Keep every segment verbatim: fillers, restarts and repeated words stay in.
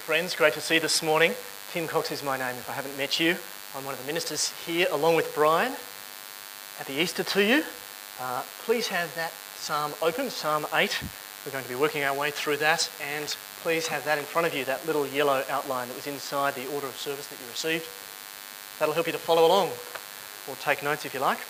friends. Great to see you this morning. Tim Cox is my name if I haven't met you. I'm one of the ministers here along with Brian. Happy Easter to you. Uh, please have that psalm open, Psalm eight. We're going to be working our way through that, and please have that in front of you, that little yellow outline that was inside the order of service that you received. That'll help you to follow along or take notes if you like.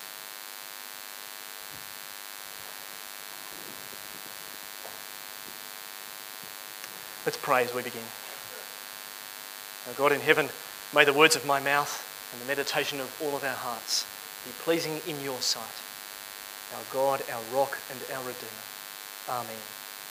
Let's pray as we begin. Our God in heaven, may the words of my mouth and the meditation of all of our hearts be pleasing in your sight. Our God, our rock and our Redeemer. Amen.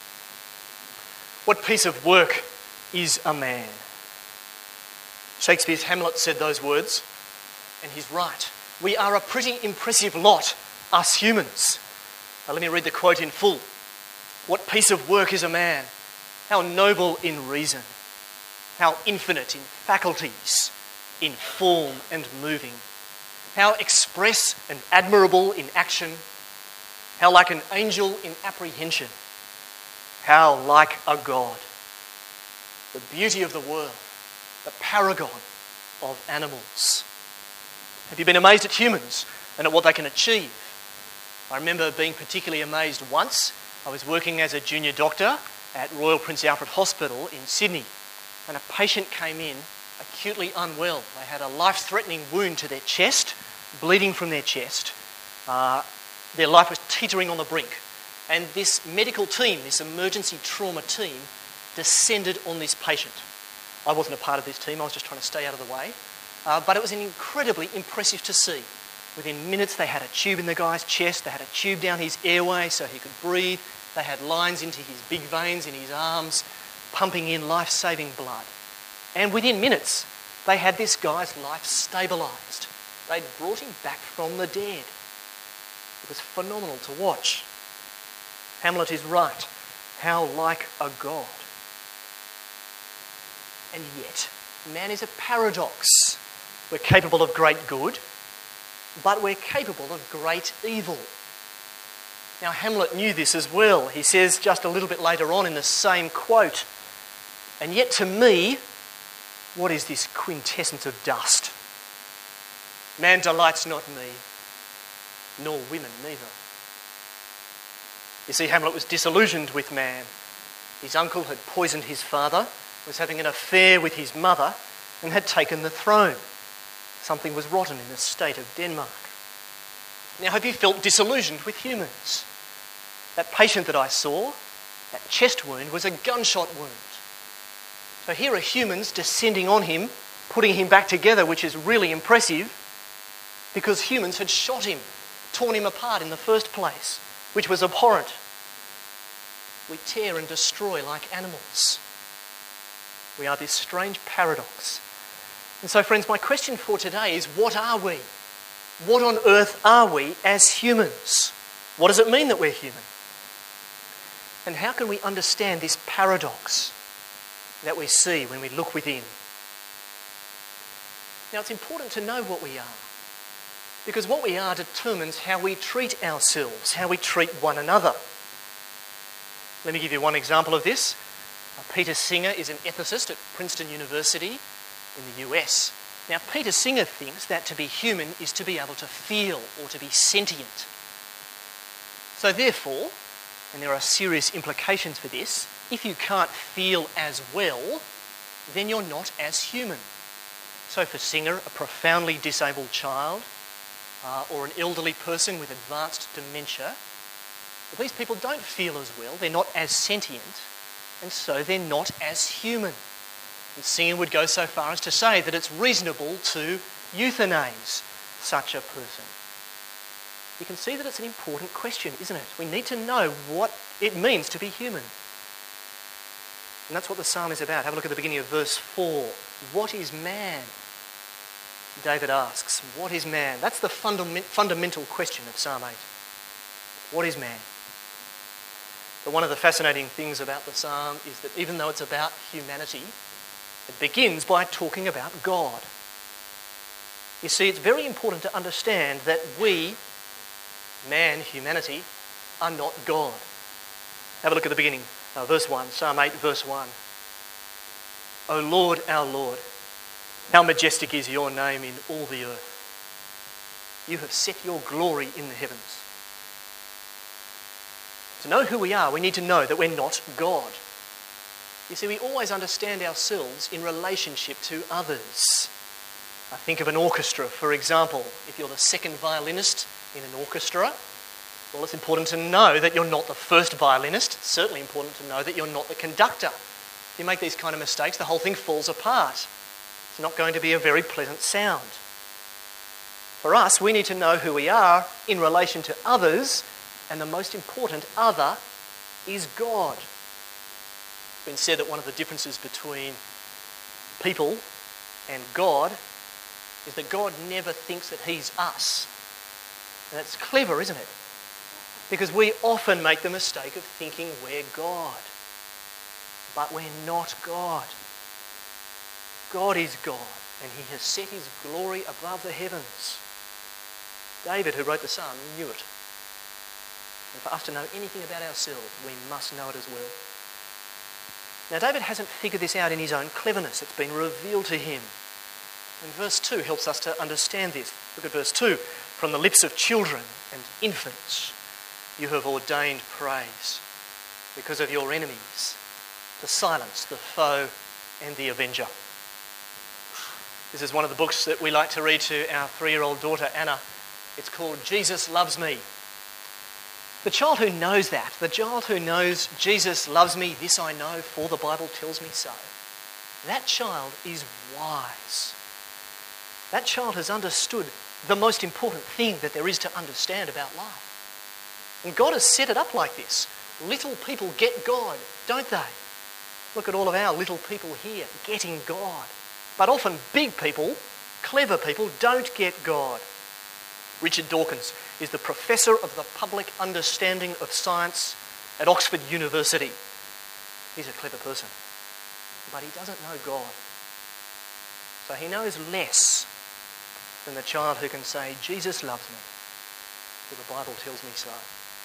What piece of work is a man? Shakespeare's Hamlet said those words, and he's right. We are a pretty impressive lot, us humans. Now let me read the quote in full. What piece of work is a man? How noble in reason, how infinite in faculties, in form and moving, how express and admirable in action, how like an angel in apprehension, how like a god. The beauty of the world, the paragon of animals. Have you been amazed at humans and at what they can achieve? I remember being particularly amazed once. I was working as a junior doctor at Royal Prince Alfred Hospital in Sydney, and a patient came in acutely unwell. They had a life-threatening wound to their chest, bleeding from their chest. Uh, their life was teetering on the brink. And this medical team, this emergency trauma team, descended on this patient. I wasn't a part of this team, I was just trying to stay out of the way. Uh, but it was incredibly impressive to see. Within minutes they had a tube in the guy's chest, they had a tube down his airway so he could breathe. They had lines into his big veins in his arms, pumping in life-saving blood. And within minutes, they had this guy's life stabilised. They'd brought him back from the dead. It was phenomenal to watch. Hamlet is right. How like a god. And yet, man is a paradox. We're capable of great good, but we're capable of great evil. Now, Hamlet knew this as well. He says just a little bit later on in the same quote, and yet to me, what is this quintessence of dust? Man delights not me, nor women neither. You see, Hamlet was disillusioned with man. His uncle had poisoned his father, was having an affair with his mother, and had taken the throne. Something was rotten in the state of Denmark. Now, have you felt disillusioned with humans? That patient that I saw, that chest wound, was a gunshot wound. So here are humans descending on him, putting him back together, which is really impressive, because humans had shot him, torn him apart in the first place, which was abhorrent. We tear and destroy like animals. We are this strange paradox. And so, friends, my question for today is, what are we? What on earth are we as humans? What does it mean that we're human? And how can we understand this paradox that we see when we look within? Now, it's important to know what we are, because what we are determines how we treat ourselves, how we treat one another. Let me give you one example of this. Peter Singer is an ethicist at Princeton University in the U S. Now, Peter Singer thinks that to be human is to be able to feel or to be sentient. So therefore, and there are serious implications for this, if you can't feel as well, then you're not as human. So for Singer, a profoundly disabled child uh, or an elderly person with advanced dementia, these people don't feel as well, they're not as sentient, and so they're not as human. And Singer would go so far as to say that it's reasonable to euthanize such a person. You can see that it's an important question, isn't it? We need to know what it means to be human. And that's what the psalm is about. Have a look at the beginning of verse four. What is man? David asks, what is man? That's the fundament, fundamental question of Psalm eight. What is man? But one of the fascinating things about the psalm is that even though it's about humanity, it begins by talking about God. You see, it's very important to understand that we, man, humanity, are not God. Have a look at the beginning, uh, verse one, Psalm eight, verse one. O Lord, our Lord, how majestic is your name in all the earth. You have set your glory in the heavens. To know who we are, we need to know that we're not God. You see, we always understand ourselves in relationship to others. I think of an orchestra, for example. If you're the second violinist in an orchestra, well, it's important to know that you're not the first violinist. It's certainly important to know that you're not the conductor. If you make these kind of mistakes, the whole thing falls apart. It's not going to be a very pleasant sound. For us, we need to know who we are in relation to others, and the most important other is God. It's been said that one of the differences between people and God is that God never thinks that he's us. And that's clever, isn't it? Because we often make the mistake of thinking we're God. But we're not God. God is God, and he has set his glory above the heavens. David, who wrote the psalm, knew it. And for us to know anything about ourselves, we must know it as well. Now, David hasn't figured this out in his own cleverness. It's been revealed to him. And verse two helps us to understand this. Look at verse two. From the lips of children and infants, you have ordained praise because of your enemies, to silence the foe and the avenger. This is one of the books that we like to read to our three-year-old daughter, Anna. It's called Jesus Loves Me. The child who knows that, the child who knows Jesus loves me, this I know, for the Bible tells me so, that child is wise. That child has understood the most important thing that there is to understand about life. And God has set it up like this. Little people get God, don't they? Look at all of our little people here getting God. But often big people, clever people, don't get God. Richard Dawkins is the Professor of the Public Understanding of Science at Oxford University. He's a clever person, but he doesn't know God. So he knows less than the child who can say, Jesus loves me, for the Bible tells me so.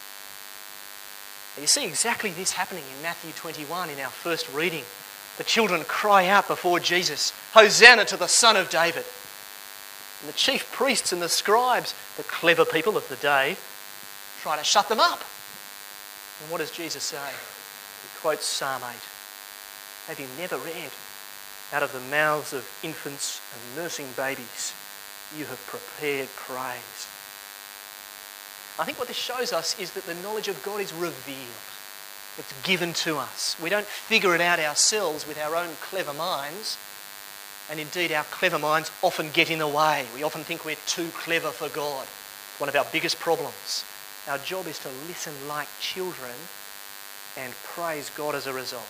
You see exactly this happening in Matthew twenty-one in our first reading. The children cry out before Jesus, Hosanna to the Son of David. And the chief priests and the scribes, the clever people of the day, try to shut them up. And what does Jesus say? He quotes Psalm eight. Have you never read, out of the mouths of infants and nursing babies, you have prepared praise. I think what this shows us is that the knowledge of God is revealed. It's given to us. We don't figure it out ourselves with our own clever minds. And indeed, our clever minds often get in the way. We often think we're too clever for God. One of our biggest problems. Our job is to listen like children and praise God as a result.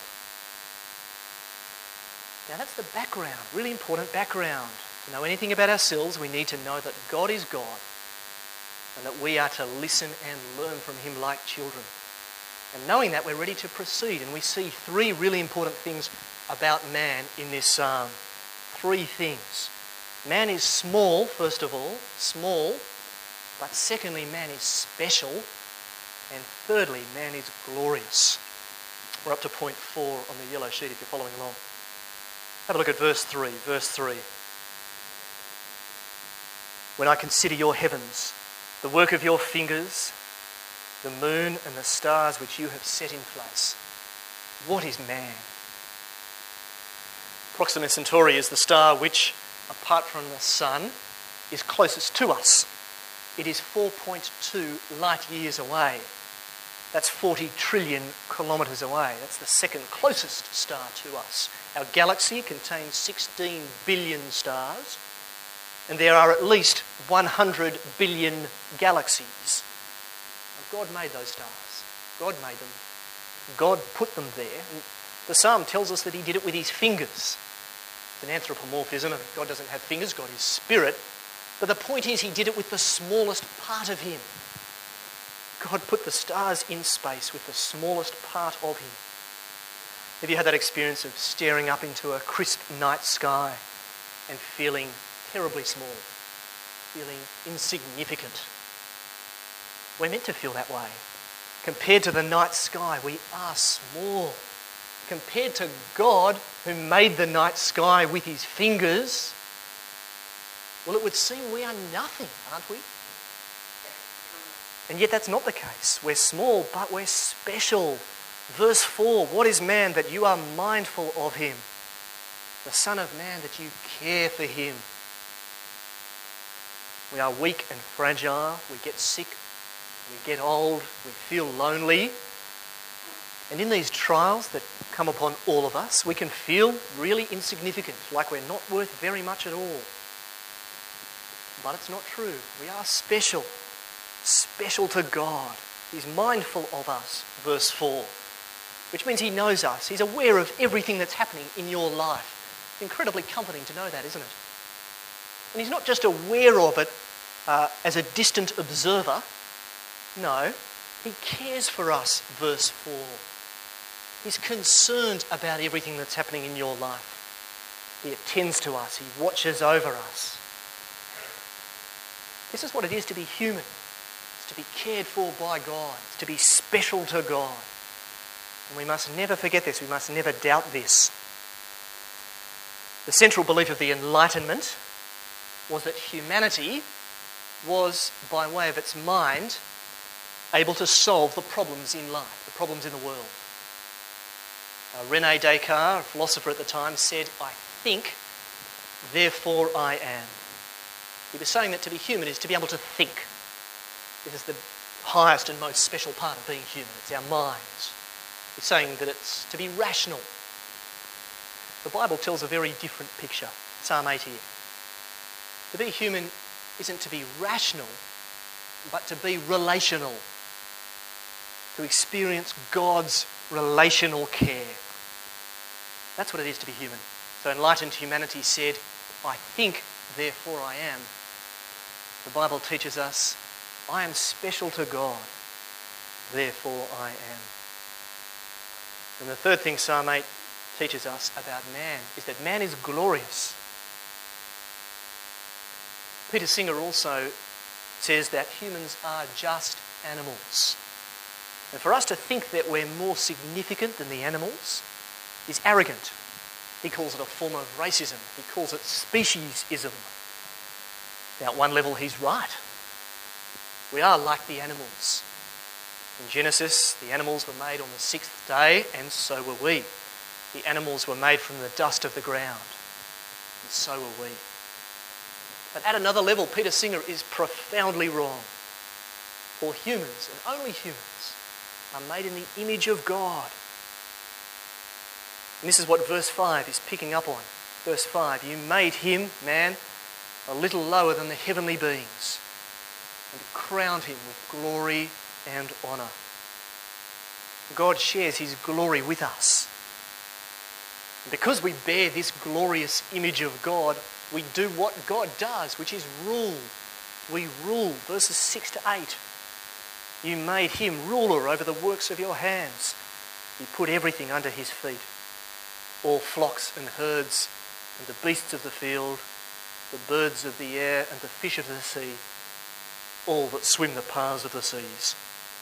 Now that's the background, really important background. To know anything about ourselves, we need to know that God is God and that we are to listen and learn from him like children. And knowing that, we're ready to proceed. And we see three really important things about man in this psalm. Three things. Man is small, first of all, small. But secondly, man is special. And thirdly, man is glorious. We're up to point four on the yellow sheet if you're following along. Have a look at verse three. Verse three. When I consider your heavens, the work of your fingers, the moon and the stars which you have set in place, what is man? Proxima Centauri is the star which, apart from the sun, is closest to us. It is four point two light years away. That's forty trillion kilometres away. That's the second closest star to us. Our galaxy contains sixteen billion stars, and there are at least one hundred billion galaxies. Now, God made those stars. God made them. God put them there. And the psalm tells us that he did it with his fingers. It's an anthropomorphism. God doesn't have fingers. God is spirit. But the point is, he did it with the smallest part of him. God put the stars in space with the smallest part of him. Have you had that experience of staring up into a crisp night sky and feeling terribly small, feeling insignificant? We're meant to feel that way. Compared to the night sky, we are small. compared to God, who made the night sky with his fingers, well, it would seem we are nothing, aren't we? And yet that's not the case. We're small, but we're special. Verse four, what is man that you are mindful of him? The Son of Man that you care for him. We are weak and fragile. We get sick. We get old. We feel lonely. And in these trials that come upon all of us, we can feel really insignificant, like we're not worth very much at all. But it's not true. We are special. Special to God. He's mindful of us, verse four. Which means he knows us. He's aware of everything that's happening in your life. It's incredibly comforting to know that, isn't it? And he's not just aware of it uh, as a distant observer. No, he cares for us, verse four. He's concerned about everything that's happening in your life. He attends to us. He watches over us. This is what it is to be human. It's to be cared for by God. It's to be special to God. And we must never forget this. We must never doubt this. The central belief of the Enlightenment was that humanity was, by way of its mind, able to solve the problems in life, the problems in the world. Uh, René Descartes, a philosopher at the time, said, "I think, therefore I am." He was saying that to be human is to be able to think. This is the highest and most special part of being human. It's our minds. He's saying that it's to be rational. The Bible tells a very different picture. Psalm eight here. To be human isn't to be rational, but to be relational. To experience God's relational care. That's what it is to be human. So enlightened humanity said, "I think, therefore I am." The Bible teaches us, I am special to God, therefore I am. And the third thing Psalm eight teaches us about man is that man is glorious. Peter Singer also says that humans are just animals. And for us to think that we're more significant than the animals is arrogant. He calls it a form of racism. He calls it speciesism. Now, at one level, he's right. We are like the animals. In Genesis, the animals were made on the sixth day, and so were we. The animals were made from the dust of the ground, and so were we. But at another level, Peter Singer is profoundly wrong. For humans, and only humans, are made in the image of God. And this is what verse five is picking up on. Verse five, you made him, man, a little lower than the heavenly beings, and crowned him with glory and honour. God shares his glory with us. And because we bear this glorious image of God, we do what God does, which is rule. We rule. Verses six to eight. You made him ruler over the works of your hands. You put everything under his feet. All flocks and herds and the beasts of the field, the birds of the air and the fish of the sea, all that swim the paths of the seas.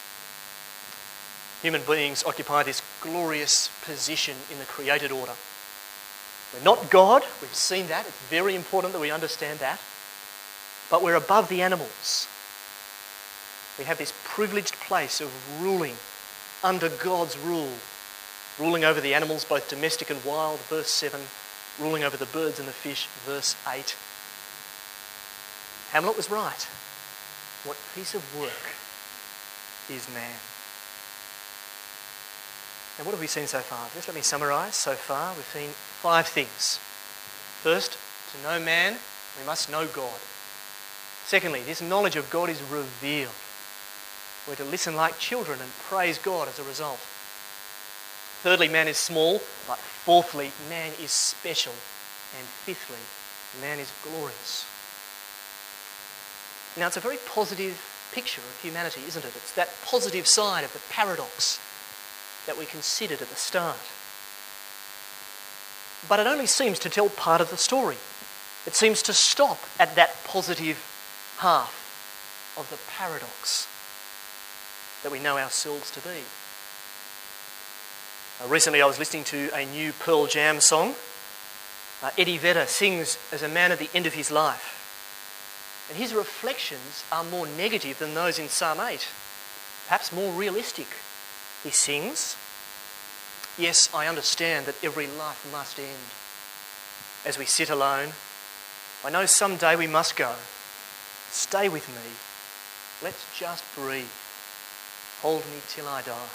Human beings occupy this glorious position in the created order. We're not God, we've seen that, it's very important that we understand that, but we're above the animals. We have this privileged place of ruling under God's rule, ruling over the animals, both domestic and wild, verse seven, ruling over the birds and the fish, verse eight. Hamlet was right. What piece of work is man? Now, what have we seen so far? Just let me summarise. So far, we've seen five things. First, to know man, we must know God. Secondly, this knowledge of God is revealed. We're to listen like children and praise God as a result. Thirdly, man is small, but fourthly, man is special. And fifthly, man is glorious. Now, it's a very positive picture of humanity, isn't it? It's that positive side of the paradox that we considered at the start. But it only seems to tell part of the story. It seems to stop at that positive half of the paradox that we know ourselves to be. Uh, recently I was listening to a new Pearl Jam song. Uh, Eddie Vedder sings as a man at the end of his life. And his reflections are more negative than those in Psalm eight, perhaps more realistic. He sings, "Yes, I understand that every life must end. As we sit alone, I know someday we must go. Stay with me. Let's just breathe. Hold me till I die."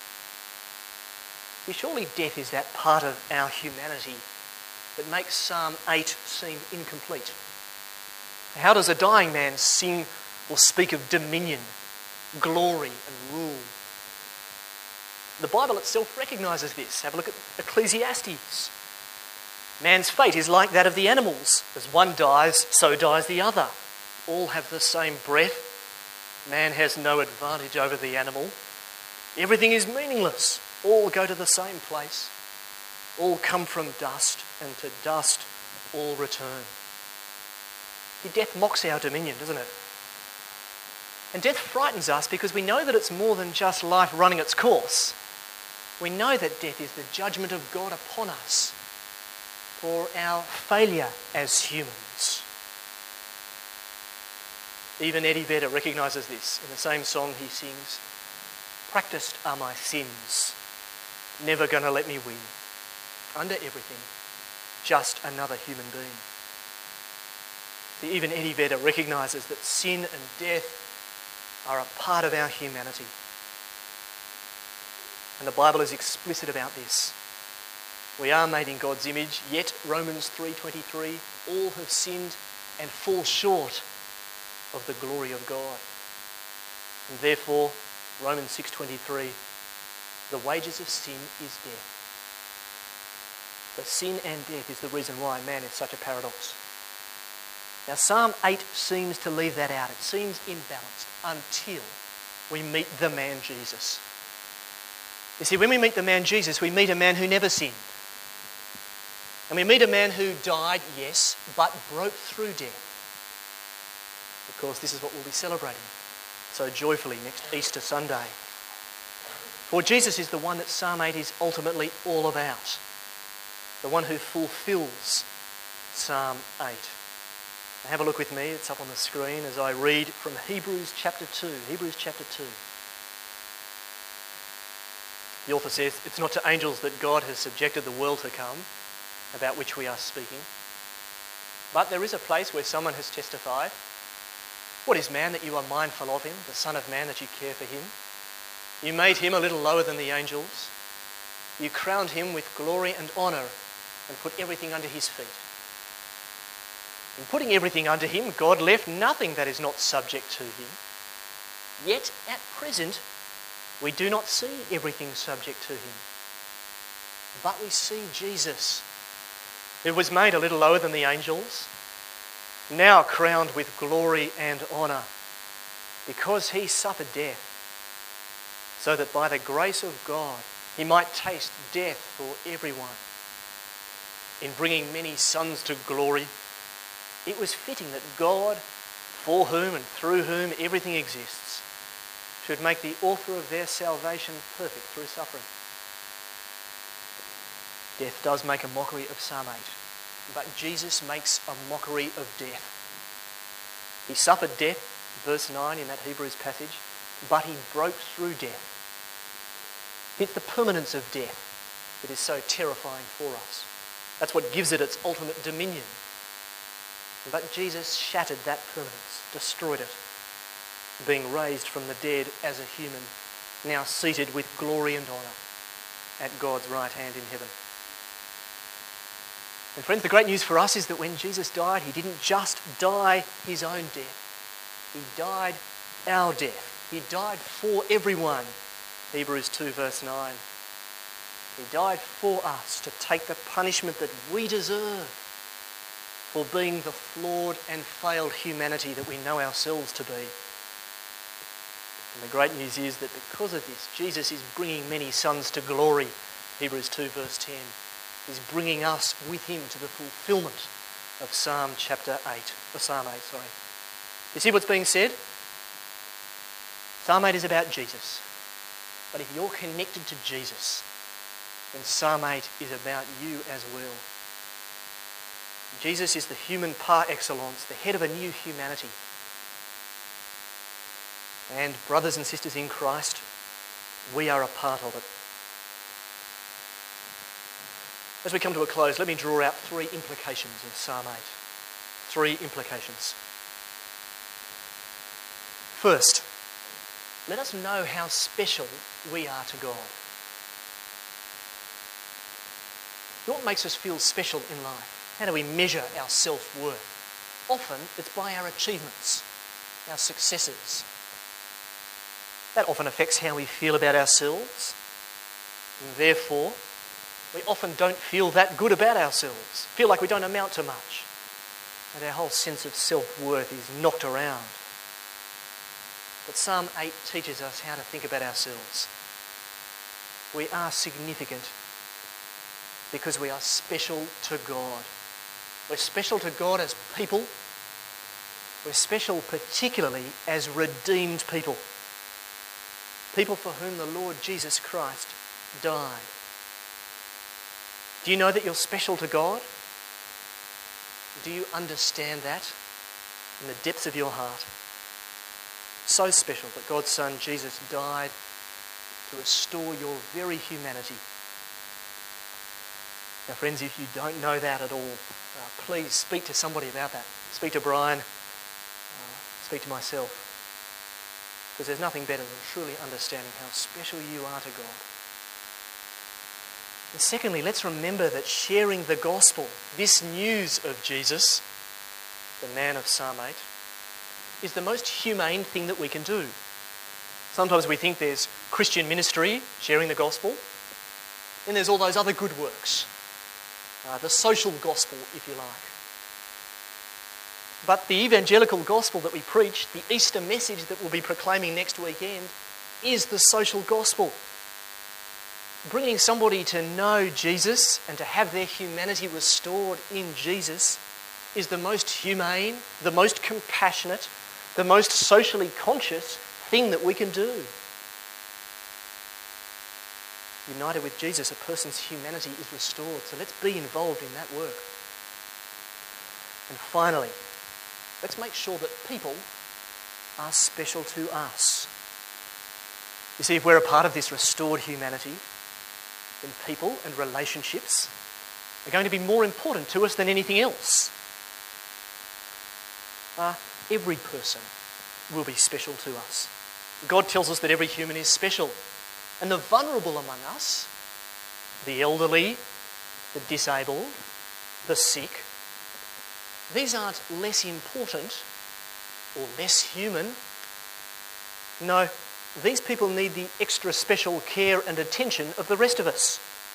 See, surely death is that part of our humanity that makes Psalm eight seem incomplete. How does a dying man sing or speak of dominion, glory and rule? The Bible itself recognises this. Have a look at Ecclesiastes. Man's fate is like that of the animals. As one dies, so dies the other. All have the same breath. Man has no advantage over the animal. Everything is meaningless. All go to the same place. All come from dust, and to dust all return. Death mocks our dominion, doesn't it? And death frightens us because we know that it's more than just life running its course. We know that death is the judgment of God upon us for our failure as humans. Even Eddie Vedder recognises this. In the same song he sings, "Practised are my sins, never gonna let me win. Under everything, just another human being." Even Eddie Vedder recognises that sin and death are a part of our humanity. And the Bible is explicit about this. We are made in God's image, yet Romans three twenty-three, all have sinned and fall short of the glory of God. And therefore, Romans six twenty-three, the wages of sin is death. So sin and death is the reason why man is such a paradox. Now Psalm eight seems to leave that out. It seems imbalanced until we meet the man Jesus. You see, when we meet the man Jesus, we meet a man who never sinned. And we meet a man who died, yes, but broke through death. Of course, this is what we'll be celebrating so joyfully next Easter Sunday. For Jesus is the one that Psalm eight is ultimately all about. The one who fulfills Psalm eight. Now have a look with me, it's up on the screen as I read from Hebrews chapter two. Hebrews chapter two. The author says, "It's not to angels that God has subjected the world to come, about which we are speaking. But there is a place where someone has testified, 'What is man that you are mindful of him, the Son of Man that you care for him? You made him a little lower than the angels. You crowned him with glory and honour and put everything under his feet.' In putting everything under him, God left nothing that is not subject to him. Yet at present, we do not see everything subject to him. But we see Jesus, who was made a little lower than the angels, now crowned with glory and honour, because he suffered death, so that by the grace of God he might taste death for everyone. In bringing many sons to glory, it was fitting that God, for whom and through whom everything exists, should make the author of their salvation perfect through suffering." Death does make a mockery of Psalm eight, but Jesus makes a mockery of death. He suffered death, verse nine in that Hebrews passage, but he broke through death. It's the permanence of death that is so terrifying for us. That's what gives it its ultimate dominion. But Jesus shattered that permanence, destroyed it, being raised from the dead as a human, now seated with glory and honour at God's right hand in heaven. And friends, the great news for us is that when Jesus died, he didn't just die his own death. He died our death. He died for everyone. Hebrews two verse nine. He died for us to take the punishment that we deserve for being the flawed and failed humanity that we know ourselves to be. And the great news is that because of this, Jesus is bringing many sons to glory. Hebrews two verse ten. He's bringing us with him to the fulfilment of Psalm chapter eight. Or Psalm eight, sorry. You see what's being said? Psalm eight is about Jesus. But if you're connected to Jesus, then Psalm eight is about you as well. Jesus is the human par excellence, the head of a new humanity. And brothers and sisters in Christ, we are a part of it. As we come to a close, let me draw out three implications of Psalm eight. Three implications. First, let us know how special we are to God. What makes us feel special in life? How do we measure our self-worth? Often it's by our achievements, our successes. That often affects how we feel about ourselves. And therefore, we often don't feel that good about ourselves, feel like we don't amount to much. And our whole sense of self-worth is knocked around. But Psalm eight teaches us how to think about ourselves. We are significant because we are special to God. We're special to God as people. We're special particularly as redeemed people. People for whom the Lord Jesus Christ died. Do you know that you're special to God? Do you understand that in the depths of your heart? So special that God's Son Jesus died to restore your very humanity. Now friends, if you don't know that at all, uh, please speak to somebody about that. Speak to Brian, uh, speak to myself. Because there's nothing better than truly understanding how special you are to God. And secondly, let's remember that sharing the gospel, this news of Jesus, the man of Psalm eight, is the most humane thing that we can do. Sometimes we think there's Christian ministry, sharing the gospel, then there's all those other good works, uh, the social gospel, if you like. But the evangelical gospel that we preach, the Easter message that we'll be proclaiming next weekend, is the social gospel. Bringing somebody to know Jesus and to have their humanity restored in Jesus is the most humane, the most compassionate, the most socially conscious thing that we can do. United with Jesus, a person's humanity is restored. So let's be involved in that work. And finally, let's make sure that people are special to us. You see, if we're a part of this restored humanity, then people and relationships are going to be more important to us than anything else. Uh, every person will be special to us. God tells us that every human is special. And the vulnerable among us, the elderly, the disabled, the sick, these aren't less important or less human. No, these people need the extra special care and attention of the rest of us.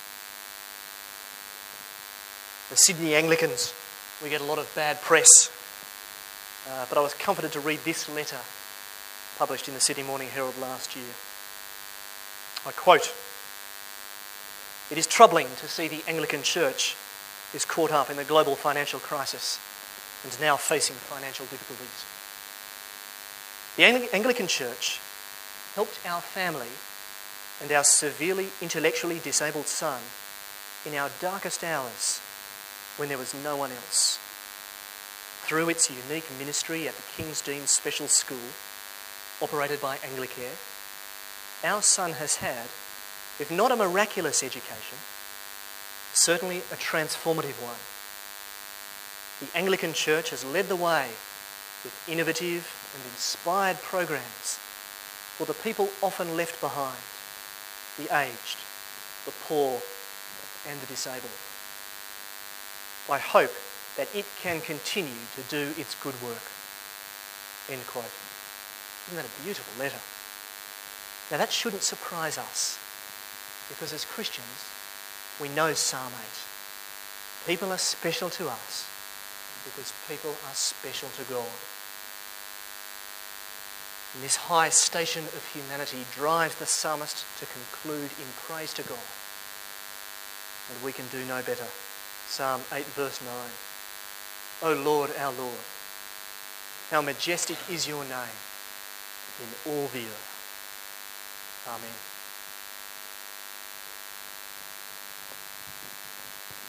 The Sydney Anglicans, we get a lot of bad press, uh, but I was comforted to read this letter published in the Sydney Morning Herald last year. I quote, "It is troubling to see the Anglican Church is caught up in the global financial crisis and is now facing financial difficulties. The Angli- Anglican Church helped our family and our severely intellectually disabled son in our darkest hours when there was no one else. Through its unique ministry at the King's Dean Special School, operated by Anglicare, our son has had, if not a miraculous education, certainly a transformative one. The Anglican Church has led the way with innovative and inspired programs for the people often left behind, the aged, the poor and the disabled. I hope that it can continue to do its good work." End quote. Isn't that a beautiful letter? Now that shouldn't surprise us, because as Christians, we know Psalm eight. People are special to us because people are special to God. And this high station of humanity drives the psalmist to conclude in praise to God. And we can do no better. Psalm eight verse nine. "O Lord, our Lord, how majestic is your name in all the earth." Amen.